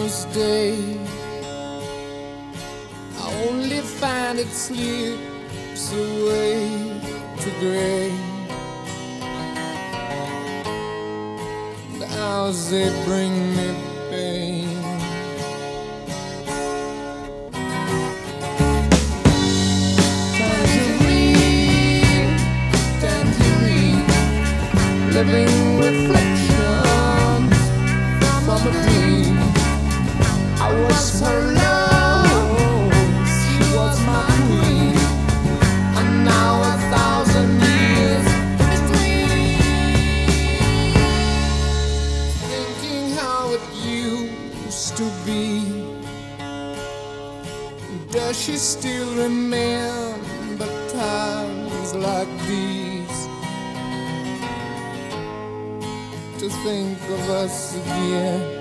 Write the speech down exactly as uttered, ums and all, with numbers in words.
those days, I only find it slips away to gray. The hours they bring me pain. Tangerine, tangerine, living reflections from a dream. I was her love, she was my queen, and now a thousand years between. Thinking how it used to be. Does she still remember times like these? To think of us again